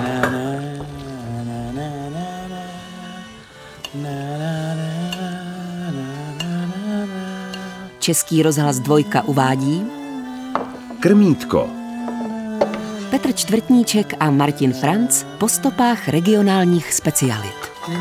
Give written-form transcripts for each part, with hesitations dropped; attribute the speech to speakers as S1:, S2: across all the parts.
S1: Český rozhlas 2 uvádí
S2: Krmítko.
S1: Petr Čtvrtníček a Martin Franc po stopách regionálních specialit.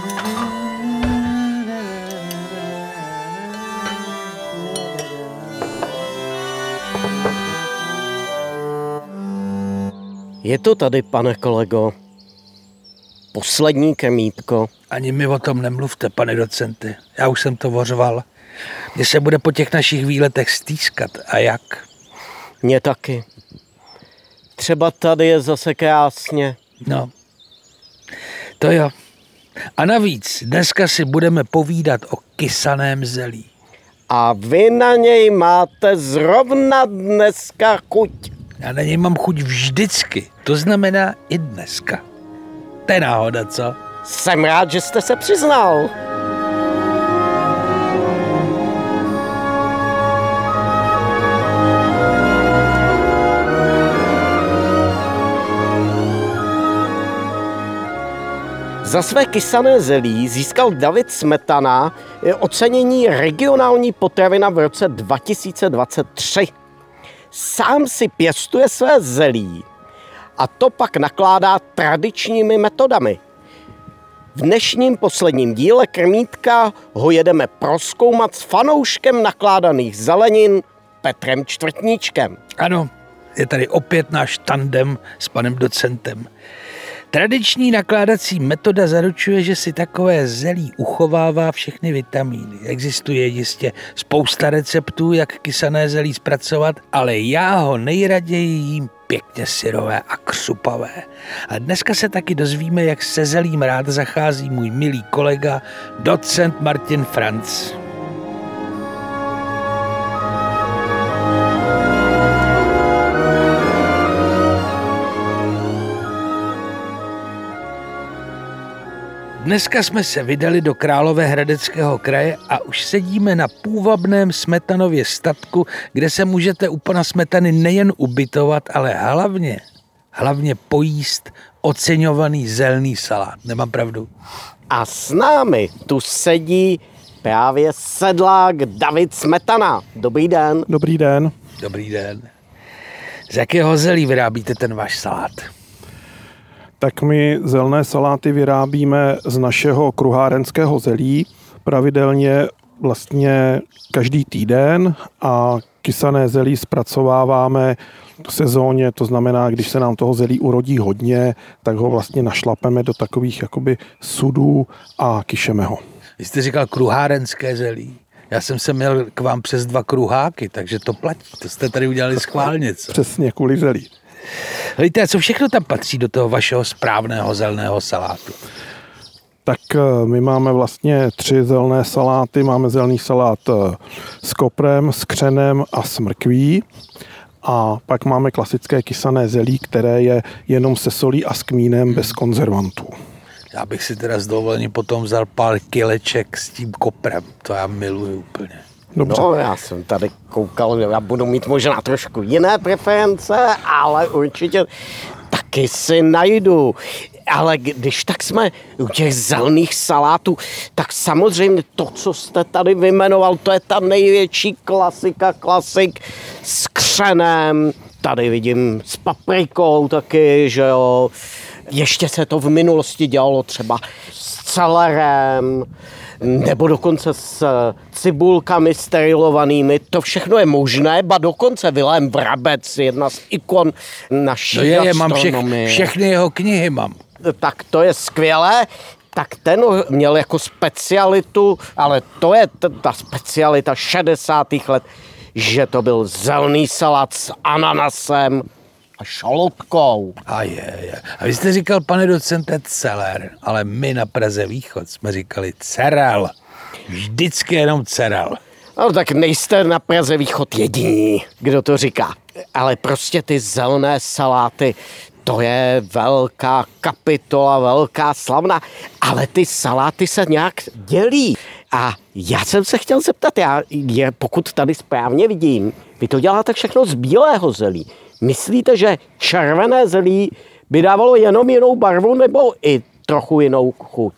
S3: Je to tady, pane kolego. Poslední krmítko.
S4: Ani mi o tom nemluvte, pane docente. Já už jsem to vořval. Mně se bude po těch našich výletech stýskat. A jak?
S3: Mně taky. Třeba tady je zase krásně.
S4: No, to jo. A navíc dneska si budeme povídat o kysaném zelí.
S3: A vy na něj máte zrovna dneska chuť.
S4: Já na něj mám chuť vždycky. To znamená i dneska. To je náhoda, co?
S3: Jsem rád, že jste se přiznal. Za své kysané zelí získal David Smetana ocenění regionální potravina v roce 2023. Sám si pěstuje své zelí a to pak nakládá tradičními metodami. V dnešním posledním díle Krmítka ho jedeme prozkoumat s fanouškem nakládaných zelenin Petrem Čtvrtníčkem.
S4: Ano, je tady opět náš tandem s panem docentem. Tradiční nakládací metoda zaručuje, že si takové zelí uchovává všechny vitamíny. Existuje jistě spousta receptů, jak kysané zelí zpracovat, ale já ho nejraději jím pěkně syrové a křupavé. A dneska se taky dozvíme, jak se zelím rád zachází můj milý kolega, docent Martin Franc. Dneska jsme se vydali do Královéhradeckého kraje a už sedíme na půvabném Smetanově statku, kde se můžete u pana Smetany nejen ubytovat, ale hlavně pojíst oceňovaný zelný salát. Nemám pravdu?
S3: A s námi tu sedí právě sedlák David Smetana. Dobrý den.
S2: Dobrý den.
S4: Dobrý den. Z jakého zelí vyrábíte ten váš salát?
S2: Tak my zelené saláty vyrábíme z našeho kruhárenského zelí pravidelně vlastně každý týden a kysané zelí zpracováváme v sezóně, to znamená, když se nám toho zelí urodí hodně, tak ho vlastně našlapeme do takových jakoby sudů a kyšeme ho.
S4: Vy jste říkal kruhárenské zelí. Já jsem se měl k vám přes 2 kruháky, takže to platí. To jste tady udělali schválně, co?
S2: Přesně, kvůli zelí.
S4: Hejte, a co všechno tam patří do toho vašeho správného zeleného salátu?
S2: Tak my máme vlastně 3 zelené saláty. Máme zelený salát s koprem, s křenem a s mrkví. A pak máme klasické kysané zelí, které je jenom se solí a s kmínem bez konzervantů.
S4: Já bych si teda s dovolením potom vzal pár kileček s tím koprem. To já miluji úplně.
S2: Dobře.
S3: No, já jsem tady koukal, já budu mít možná trošku jiné preference, ale určitě taky si najdu. Ale když tak jsme u těch zelených salátů, tak samozřejmě to, co jste tady vyjmenoval, to je ta největší klasik s křenem. Tady vidím s paprikou taky, že jo. Ještě se to v minulosti dělalo třeba s celerem, nebo dokonce s cibulkami sterilovanými. To všechno je možné, ba dokonce Vilém Vrabec, jedna z ikon naší gastronomie.
S4: Mám všechny jeho knihy mám.
S3: Tak to je skvělé. Tak ten měl jako specialitu, ale to je ta specialita 60. let, že to byl zelený salát s ananasem a šalotkou.
S4: A vy jste říkal, pane docente, celer, ale my na Praze Východ jsme říkali cerel. Vždycky jenom cerel.
S3: No tak nejste na Praze Východ jediní, kdo to říká. Ale prostě ty zelené saláty, to je velká kapitola, velká slavna, ale ty saláty se nějak dělí. A já jsem se chtěl zeptat, pokud tady správně vidím, vy to děláte všechno z bílého zelí. Myslíte, že červené zelí by dávalo jenom jinou barvu nebo i trochu jinou chuť?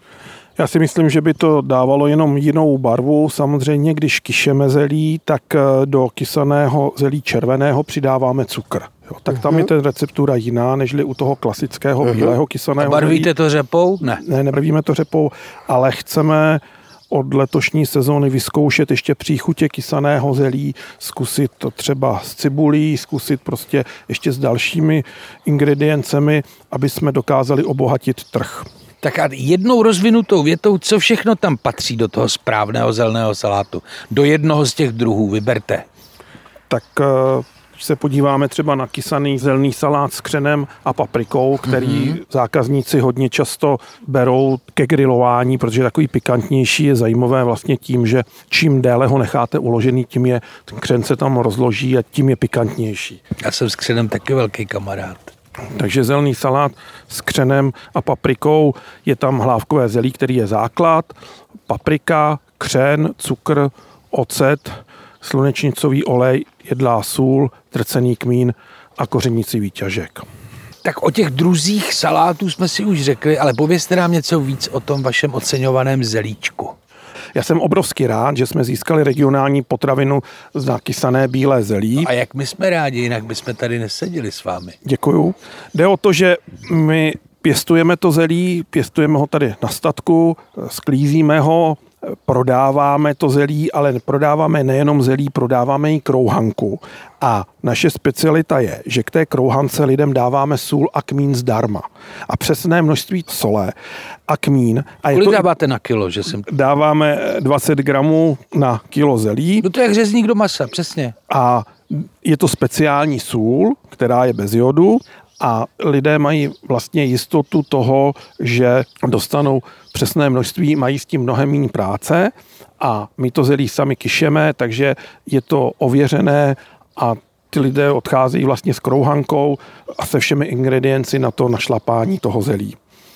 S2: Já si myslím, že by to dávalo jenom jinou barvu. Samozřejmě, když kyšeme zelí, tak do kysaného zelí červeného přidáváme cukr. Jo, tak tam je ta receptura jiná, nežli u toho klasického bílého kysaného zelí.
S4: Barvíte to řepou?
S2: Ne, nebarvíme to řepou, ale chceme od letošní sezóny vyzkoušet ještě příchutě kysaného zelí, zkusit to třeba s cibulí, zkusit prostě ještě s dalšími ingrediencemi, aby jsme dokázali obohatit trh.
S4: Tak a jednou rozvinutou větou, co všechno tam patří do toho správného zeleného salátu? Do jednoho z těch druhů vyberte.
S2: Tak když se podíváme třeba na kysaný zelený salát s křenem a paprikou, který zákazníci hodně často berou ke grilování, protože takový pikantnější, je zajímavé vlastně tím, že čím déle ho necháte uložený, tím je ten křen se tam rozloží a tím je pikantnější.
S4: Já jsem s křenem taky velký kamarád.
S2: Takže zelený salát s křenem a paprikou, je tam hlávkové zelí, který je základ, paprika, křen, cukr, ocet, slunečnicový olej, jedlá sůl, trcený kmín a kořenící výťažek.
S4: Tak o těch druzích salátů jsme si už řekli, ale povězte nám něco víc o tom vašem oceňovaném zelíčku.
S2: Já jsem obrovsky rád, že jsme získali regionální potravinu za kysané bílé zelí.
S4: A jak my jsme rádi, jinak bychom tady neseděli s vámi.
S2: Děkuju. Jde o to, že my pěstujeme to zelí, pěstujeme ho tady na statku, sklízíme ho, prodáváme to zelí, ale prodáváme nejenom zelí, prodáváme i krouhanku. A naše specialita je, že k té krouhance lidem dáváme sůl a kmín zdarma. A přesné množství sole a kmín. A
S4: kolik dáváte na kilo? Že jsem...
S2: Dáváme 20 gramů na kilo zelí.
S4: No to je jak řezník do masa, přesně.
S2: A je to speciální sůl, která je bez jodu. A lidé mají vlastně jistotu toho, že dostanou přesné množství, mají s tím mnohem méně práce a my to zelí sami kyšeme, takže je to ověřené a ty lidé odcházejí vlastně s krouhankou a se všemi ingredienci na to našlapání toho zelí.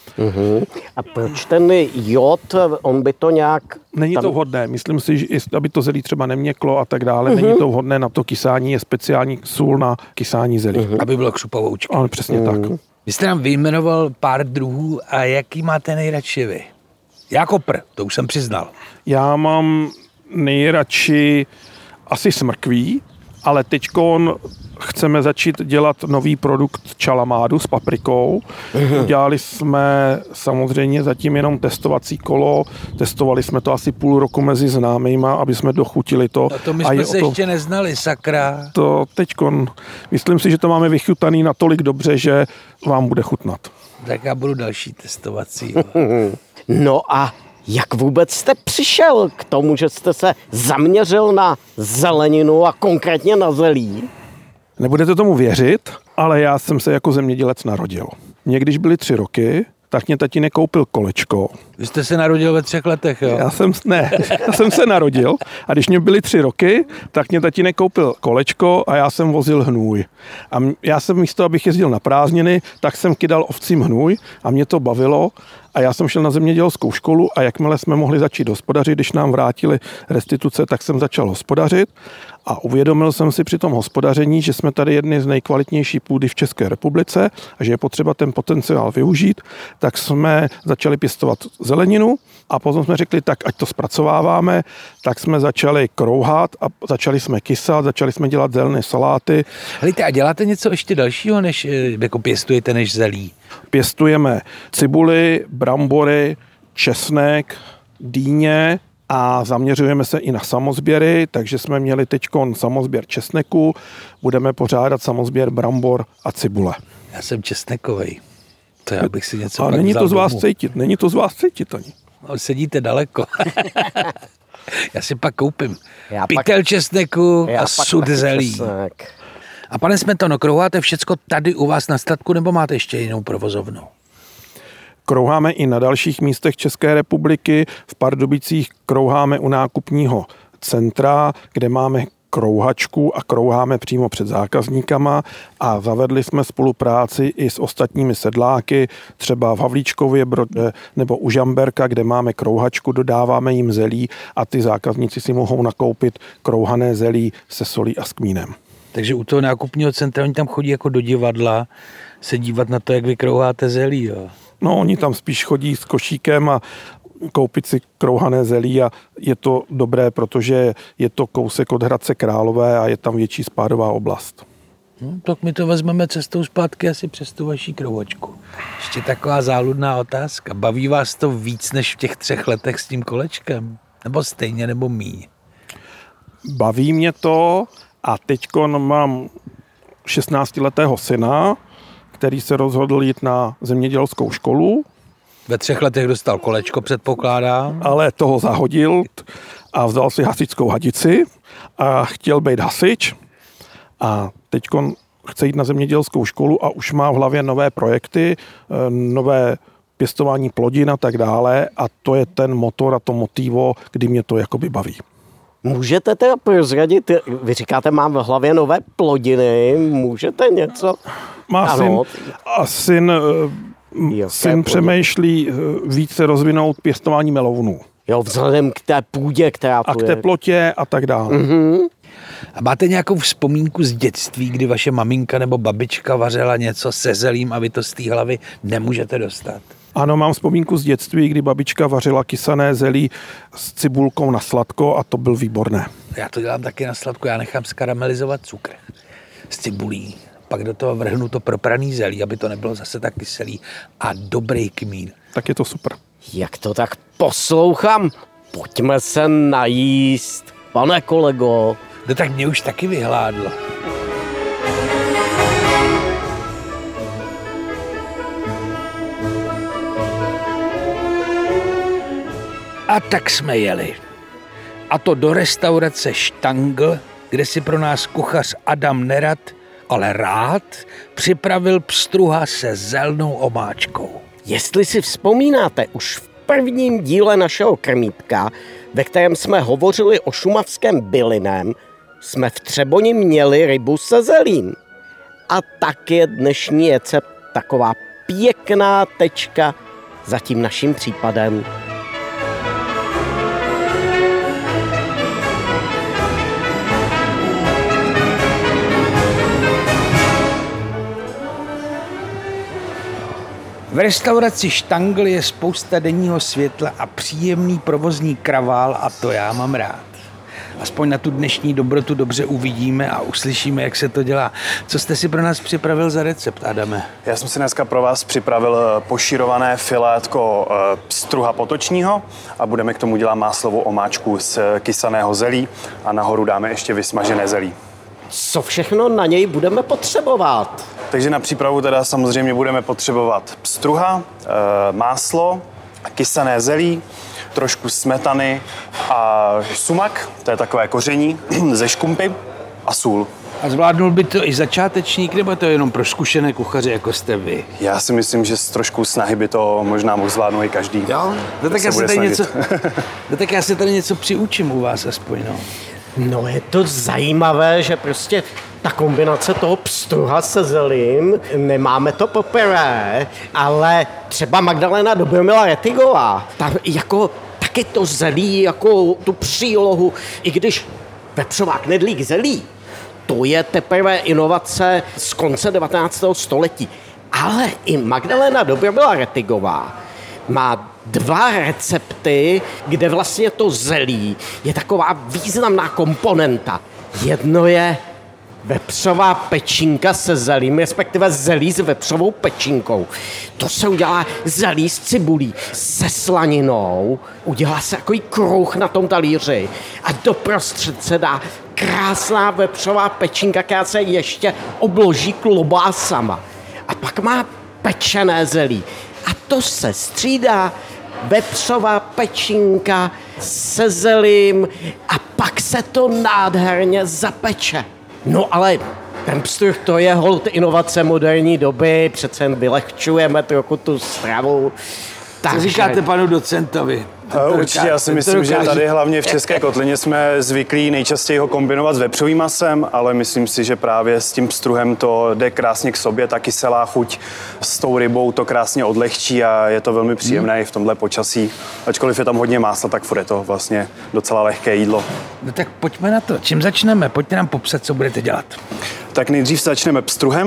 S3: A proč ten jod, on by to nějak...
S2: Není to vhodné, myslím si, že aby to zelí třeba neměklo a tak dále, není to vhodné na to kysání, je speciální sůl na kysání zelí.
S4: Aby bylo křupavoučky.
S2: Ano, přesně tak.
S4: Vy jste nám vyjmenoval pár druhů a jaký máte nejradši vy? Já kopr, to už jsem přiznal.
S2: Já mám nejradši asi smrkví, ale teďkon chceme začít dělat nový produkt čalamádu s paprikou. Udělali jsme samozřejmě zatím jenom testovací kolo. Testovali jsme to asi půl roku mezi známejma, aby jsme dochutili to.
S4: No to my jsme se ještě neznali, sakra.
S2: To teďkon, myslím si, že to máme vychutaný natolik dobře, že vám bude chutnat.
S4: Tak já budu další testovací.
S3: No a jak vůbec jste přišel k tomu, že jste se zaměřil na zeleninu a konkrétně na zelí?
S2: Nebudete tomu věřit, ale já jsem se jako zemědělec narodil. Mně když byly 3 roky, tak mě tatínek koupil kolečko.
S4: Vy jste se narodil ve 3 letech, jo?
S2: Já jsem se narodil a když mě byly 3 roky, tak mě tatínek koupil kolečko a já jsem vozil hnůj. A já jsem místo, abych jezdil na prázdniny, tak jsem kydal ovcím hnůj a mě to bavilo. A já jsem šel na zemědělskou školu a jakmile jsme mohli začít hospodařit, když nám vrátili restituce, tak jsem začal hospodařit a uvědomil jsem si při tom hospodaření, že jsme tady jedny z nejkvalitnější půdy v České republice a že je potřeba ten potenciál využít, tak jsme začali pěstovat zeleninu a potom jsme řekli, tak ať to zpracováváme, tak jsme začali krouhat a začali jsme kysat, začali jsme dělat zelené saláty.
S4: Helejte, a děláte něco ještě dalšího, než jako pěstujete, než zelí?
S2: Pěstujeme cibuli, brambory, česnek, dýně a zaměřujeme se i na samozběry, takže jsme měli teďkon samozběr česneku, budeme pořádat samozběr brambor a cibule.
S4: Já jsem česnekovej. To já bych si něco
S2: a není to z vás cítit, není to z vás cítit ani.
S4: No, sedíte daleko. Já si pak koupím pytel česneku a sud zelí. A pane Smetono, krouháte všecko tady u vás na statku, nebo máte ještě jinou provozovnu?
S2: Krouháme i na dalších místech České republiky. V Pardubicích krouháme u nákupního centra, kde máme krouhačku a krouháme přímo před zákazníkama a zavedli jsme spolupráci i s ostatními sedláky, třeba v Havlíčkově Brodě nebo u Žamberka, kde máme krouhačku, dodáváme jim zelí a ty zákazníci si mohou nakoupit krouhané zelí se solí a s kmínem.
S4: Takže u toho nákupního centra oni tam chodí jako do divadla se dívat na to, jak vy krouháte zelí, jo.
S2: No, oni tam spíš chodí s košíkem a koupit si krouhané zelí a je to dobré, protože je to kousek od Hradce Králové a je tam větší spádová oblast.
S4: No, tak my to vezmeme cestou zpátky asi přes tu vaší krouhačku. Ještě taková záludná otázka. Baví vás to víc než v těch 3 letech s tím kolečkem? Nebo stejně, nebo míň?
S2: Baví mě to a teďkon mám 16letého syna, který se rozhodl jít na zemědělskou školu.
S4: Ve 3 letech dostal kolečko, předpokládám.
S2: Ale toho zahodil a vzal si hasičskou hadici a chtěl být hasič. A teďkon chce jít na zemědělskou školu a už má v hlavě nové projekty, nové pěstování plodin a tak dále. A to je ten motor a to motivo, kdy mě to jakoby baví.
S3: Můžete teda prozradit, vy říkáte, mám v hlavě nové plodiny, můžete něco?
S2: Má syn přemýšlí více rozvinout pěstování melounů.
S3: Jo, vzhledem k té půdě, která tu je.
S2: A k teplotě a tak dále.
S3: Mm-hmm.
S4: A máte nějakou vzpomínku z dětství, kdy vaše maminka nebo babička vařila něco se zelím a vy to z té hlavy nemůžete dostat?
S2: Ano, mám vzpomínku z dětství, kdy babička vařila kysané zelí s cibulkou na sladko a to byl výborné.
S4: Já to dělám taky na sladko, já nechám skaramelizovat cukr s cibulí. Pak do toho vrhnu to propraný zelí, aby to nebylo zase tak kyselý a dobrý kmín.
S2: Tak je to super.
S3: Jak to tak poslouchám? Pojďme se najíst, pane kolego.
S4: No tak mě už taky vyhládlo. A tak jsme jeli. A to do restaurace Štangl, kde si pro nás kuchař Adam nerad, ale rád připravil pstruha se zelnou omáčkou.
S3: Jestli si vzpomínáte, už v prvním díle našeho krmítka, ve kterém jsme hovořili o šumavském bylinem, jsme v Třeboni měli rybu se zelím. A tak je dnešní recept taková pěkná tečka za tím naším případem.
S4: V restauraci Štangl je spousta denního světla a příjemný provozní kravál a to já mám rád. Aspoň na tu dnešní dobrotu dobře uvidíme a uslyšíme, jak se to dělá. Co jste si pro nás připravil za recept, Adame?
S5: Já jsem si dneska pro vás připravil pošírované filétko pstruha potočního a budeme k tomu dělat máslovou omáčku z kysaného zelí a nahoru dáme ještě vysmažené zelí.
S3: Co všechno na něj budeme potřebovat?
S5: Takže na přípravu teda samozřejmě budeme potřebovat pstruha, máslo, kysané zelí, trošku smetany a sumak, to je takové koření ze škumpy a sůl.
S4: A zvládnul by to i začátečník, nebo to je jenom pro zkušené kuchaře, jako jste vy?
S5: Já si myslím, že s trošku snahy by to možná mohl zvládnout i každý.
S4: Jo? No tak já se tady něco přiučím u vás aspoň, no.
S3: No je to zajímavé, že prostě ta kombinace toho pstruha se zelím, nemáme to poprvé, ale třeba Magdalena Dobromila Rettigová, ta jako taky to zelí, jako tu přílohu, i když vepřová knedlík zelí, to je teprve inovace z konce 19. století. Ale i Magdalena Dobromila Rettigová má 2 recepty, kde vlastně to zelí je taková významná komponenta. Jedno je vepřová pečínka se zelím, respektive zelí s vepřovou pečínkou. To se udělá zelí s cibulí, se slaninou, udělá se takový kruh na tom talíři a doprostřed se dá krásná vepřová pečínka, která se ještě obloží klobásama. A pak má pečené zelí. A to se střídá vepřová pečínka se zelím a pak se to nádherně zapeče. No ale ten pstruh, to je holt inovace moderní doby, přece jen vylehčujeme trochu tu stravu.
S4: Co říkáte panu docentovi?
S5: Určitě, já si myslím, že tady hlavně v České kotlině jsme zvyklí nejčastěji ho kombinovat s vepřovým masem, ale myslím si, že právě s tím pstruhem to jde krásně k sobě, ta kyselá chuť s tou rybou to krásně odlehčí a je to velmi příjemné i v tomhle počasí. Ačkoliv je tam hodně másla, tak furt je to vlastně docela lehké jídlo.
S4: No tak pojďme na to. Čím začneme? Pojďte nám popsat, co budete dělat.
S5: Tak nejdřív začneme pstruhem.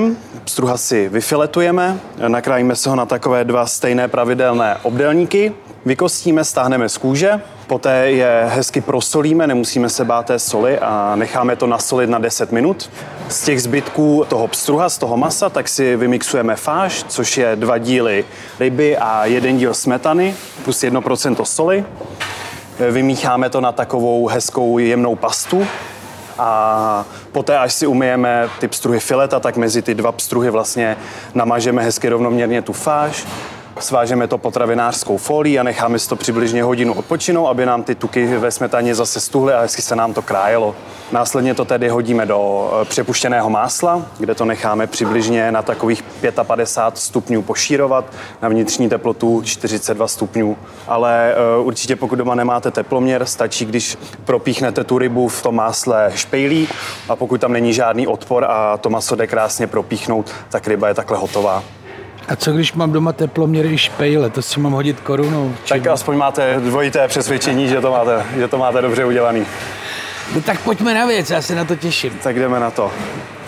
S5: pstruha si vyfiletujeme, nakrájíme se ho na takové 2 stejné pravidelné obdélníky, vykostíme, stáhneme z kůže, poté je hezky prosolíme, nemusíme se bát té soli a necháme to nasolit na 10 minut. Z těch zbytků toho pstruha, z toho masa, tak si vymixujeme fáž, což je 2 díly ryby a 1 díl smetany plus 1% soli. Vymícháme to na takovou hezkou jemnou pastu a poté, až si umyjeme ty pstruhy fileta, tak mezi ty 2 pstruhy vlastně namažeme hezky rovnoměrně tu fáž. Svážeme to potravinářskou folií a necháme si to přibližně hodinu odpočinout, aby nám ty tuky ve smetaně zase stuhly a hezky se nám to krájelo. Následně to tedy hodíme do přepuštěného másla, kde to necháme přibližně na takových 55 stupňů pošírovat, na vnitřní teplotu 42 stupňů. Ale určitě pokud doma nemáte teploměr, stačí, když propíchnete tu rybu v tom másle špejlí a pokud tam není žádný odpor a to maso jde krásně propíchnout, tak ryba je takhle hotová.
S4: A co když mám doma teploměry i špejle, to si mám hodit korunou?
S5: Tak aspoň máte dvojité přesvědčení, že to máte dobře udělaný.
S4: No tak pojďme na věc, já se na to těším.
S5: Tak jdeme na to.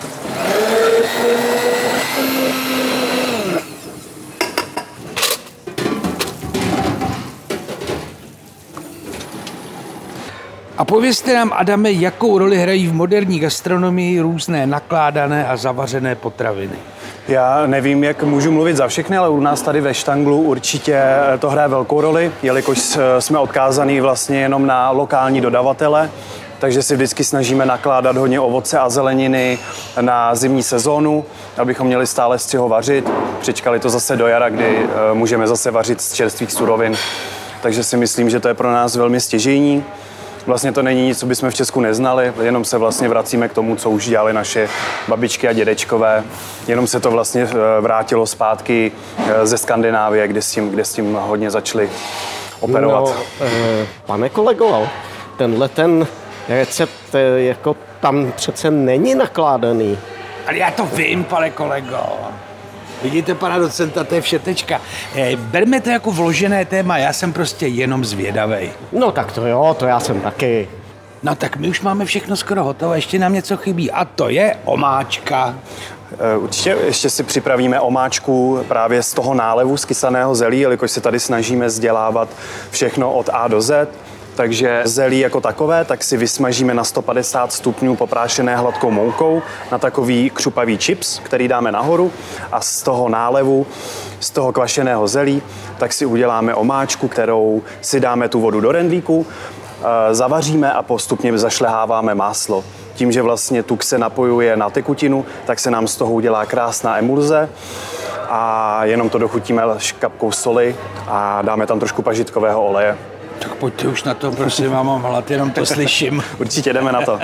S4: A povězte nám, Adame, jakou roli hrají v moderní gastronomii různé nakládané a zavařené potraviny?
S5: Já nevím, jak můžu mluvit za všechny, ale u nás tady ve Štanglu určitě to hraje velkou roli, jelikož jsme odkázaní vlastně jenom na lokální dodavatele, takže si vždycky snažíme nakládat hodně ovoce a zeleniny na zimní sezónu, abychom měli stále z čeho vařit. Přičkali to zase do jara, kdy můžeme zase vařit z čerstvých surovin, takže si myslím, že to je pro nás velmi stěžejní. Vlastně to není nic, co bychom v Česku neznali, jenom se vlastně vracíme k tomu, co už dělali naše babičky a dědečkové. Jenom se to vlastně vrátilo zpátky ze Skandinávie, kde s tím hodně začali operovat.
S3: No, pane kolego, tenhle recept jako tam přece není nakládaný.
S4: Ale já to vím, pane kolego. Vidíte, pana docenta, to je všetečka. Berme to jako vložené téma, já jsem prostě jenom zvědavej.
S3: No tak to jo, to já jsem taky.
S4: No tak my už máme všechno skoro hotovo, ještě nám něco chybí a to je omáčka.
S5: Určitě ještě si připravíme omáčku právě z toho nálevu z kysaného zelí, jelikož se tady snažíme vzdělávat všechno od A do Z. Takže zelí jako takové, tak si vysmažíme na 150 stupňů poprášené hladkou moukou na takový křupavý chips, který dáme nahoru a z toho nálevu, z toho kvašeného zelí, tak si uděláme omáčku, kterou si dáme tu vodu do rendlíku, zavaříme a postupně zašleháváme máslo. Tím, že vlastně tuk se napojuje na tekutinu, tak se nám z toho udělá krásná emulze a jenom to dochutíme kapkou soli a dáme tam trošku pažitkového oleje.
S4: Tak pojďte už na to, prosím, já mám hlad, jenom to slyším.
S5: Určitě jdeme na to.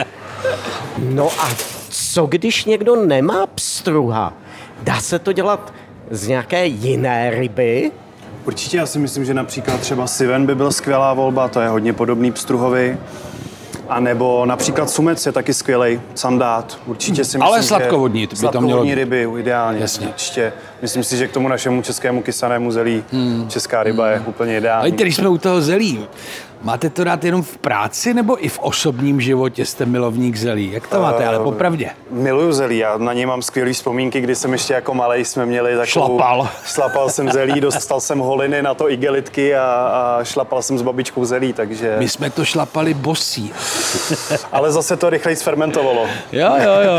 S3: No a co když někdo nemá pstruha? Dá se to dělat z nějaké jiné ryby?
S5: Určitě, já si myslím, že například třeba siven by byl skvělá volba, to je hodně podobný pstruhovi. A nebo například sumec je taky skvělej, sandát. Určitě si myslím,
S4: ale sladkovodní,
S5: že sladkovodní ryby ideálně.
S4: Jasně.
S5: Určitě. Myslím si, že k tomu našemu českému kysanému zelí česká ryba je úplně ideální.
S4: A když jsme u toho zelí, máte to rád jenom v práci nebo i v osobním životě jste milovník zelí? Jak to máte, ale popravdě?
S5: Miluju zelí, já na něj mám skvělý vzpomínky, kdy jsem ještě jako malej jsme měli takovou... Šlapal jsem zelí, dostal jsem holiny na to igelitky a šlapal jsem s babičkou zelí, takže...
S4: My jsme to šlapali bosí.
S5: Ale zase to rychleji sfermentovalo.
S4: Jo.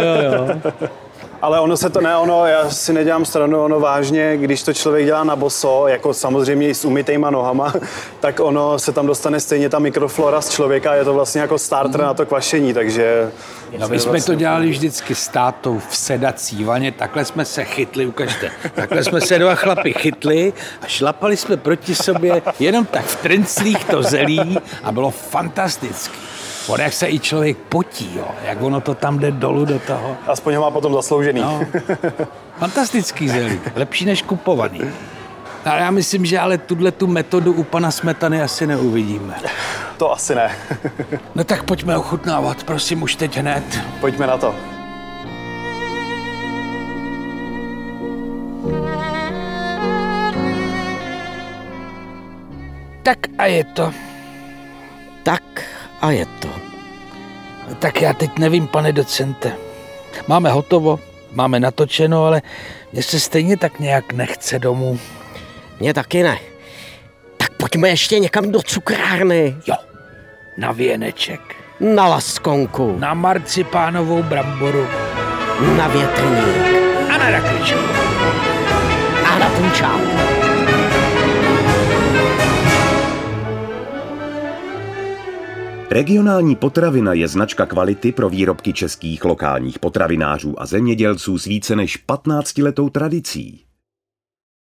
S5: Ale já si nedělám stranu, ono vážně, když to člověk dělá na boso, jako samozřejmě i s umytejma nohama, tak ono se tam dostane stejně ta mikroflora z člověka, je to vlastně jako starter na to kvašení, takže...
S4: No my jsme to dělali vždycky s tátou v sedací vaně, takhle jsme se chytli, ukažte, takhle jsme se 2 chlapi chytli a šlapali jsme proti sobě jenom tak v trenclích to zelí a bylo fantastický. Jak se i člověk potí, jo, jak ono to tam jde dolů do toho.
S5: Aspoň ho má potom zasloužený.
S4: No, fantastický zelí, lepší než kupovaný. A já myslím, že ale tu metodu u pana Smetany asi neuvidíme.
S5: To asi ne.
S4: No tak pojďme ochutnávat, prosím, už teď hned.
S5: Pojďme na to.
S4: Tak a je to.
S3: A je to.
S4: Tak já teď nevím, pane docente. Máme hotovo, máme natočeno, ale mně se stejně tak nějak nechce domů.
S3: Mně taky ne. Tak pojďme ještě někam do cukrárny.
S4: Jo, na věneček.
S3: Na laskonku.
S4: Na marcipánovou bramboru.
S3: Na větrník.
S4: A na rakvičku.
S3: A na punčák.
S6: Regionální potravina je značka kvality pro výrobky českých lokálních potravinářů a zemědělců s více než 15letou tradicí.